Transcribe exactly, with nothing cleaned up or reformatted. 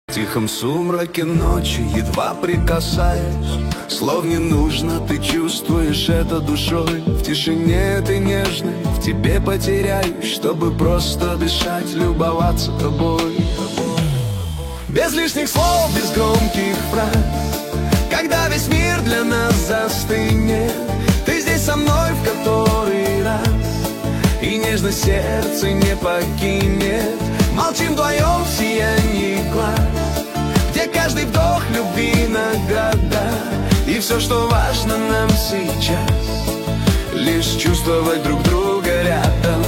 В тихом сумраке ночи, едва прикасаясь, слов не нужно, ты чувствуешь это душой. В тишине ты нежной, в тебе потеряюсь, чтобы просто дышать, любоваться тобой. Без лишних слов, без громких фраз, когда весь мир для нас застынет, ты здесь со мной в который раз, и нежно сердце не покинет. Молчим вдвоем в сиянии глаз, где каждый вдох любви награда. И все, что важно нам сейчас, лишь чувствовать друг друга рядом.